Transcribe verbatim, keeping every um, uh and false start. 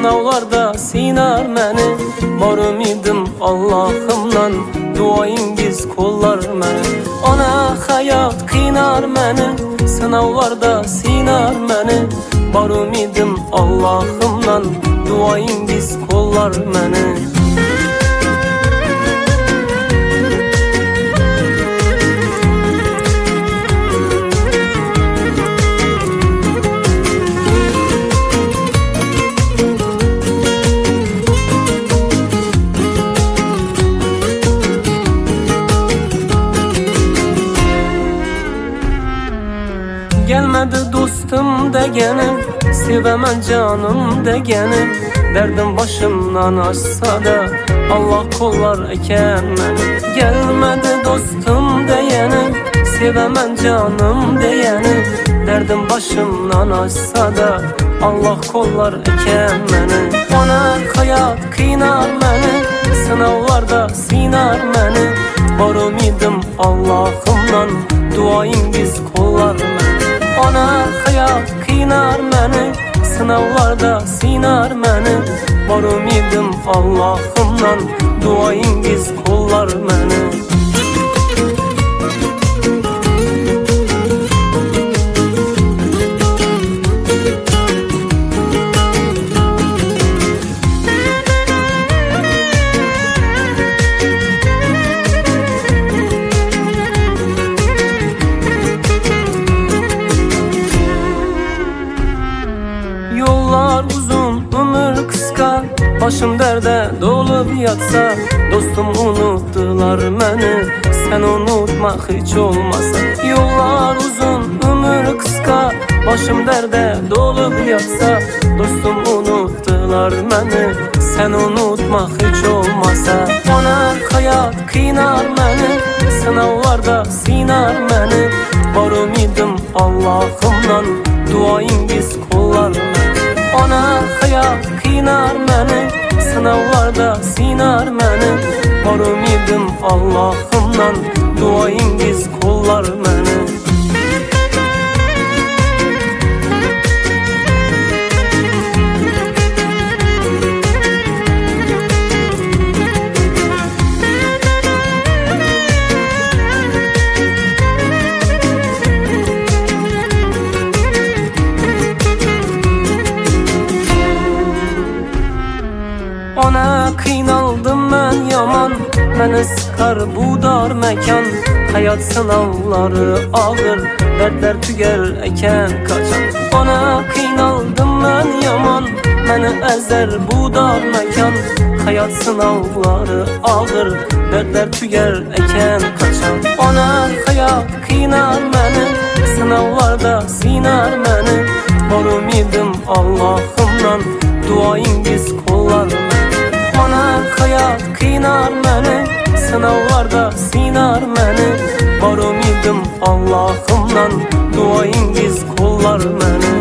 sınavlarda sinar məni. Var ümidim Allahımdan, duayıngiz kollar məni. Ona hayat qıynar məni, sınavlarda sinar məni. Var ümidim Allahımdan, duayıngiz kollar məni. Gelmedi dostum degeni, sevemem canım degeni. Derdim başımdan aşsa da Allah kollar eken beni. Gelmedi dostum degeni, sevemem canım degeni. Derdim başımdan aşsa da Allah kollar eken beni. Ona hayat kıynar beni, sınavlarda sinar beni. Var ümidim Allahımdan, duayıngiz kollar beni. Ona hayat kıynar məni, sınavlarda sinar məni. Var ümidim Allahımdan, duayıngiz kollar məni. Yollar uzun, ömür kısa, başım derde dolup yatsa. Dostum unuttular məni, sen unutmak hiç olmasa. Yollar uzun, ömür kısa, başım derde dolup yatsa. Dostum unuttular məni, sen unutmak hiç olmasa. Ona hayat kıynar məni, sınavlarda sinar məni. Var ümidim Allahımdan, duayıngiz kollar məni. Ona hayat kıynar məni, sınavlarda sinar məni. Var ümidim Allahımdan, duayıngiz kollar məni. Ona kıynaldım ben yaman, beni sıkar bu dar mekan. Hayat sınavları ağır, dertler tüger eken kaçan. Ona kıynaldım ben yaman, beni ezer bu dar mekan. Hayat sınavları ağır, dertler tüger eken kaçan. Ona hayat kıynar beni, sınavlarda sinar beni. Var ümidim Allahımdan, duayıngiz kollar məni. Ona hayat kıynar məni, sınavlarda sinar məni. Var ümidim Allahımdan, duayıngiz kollar məni.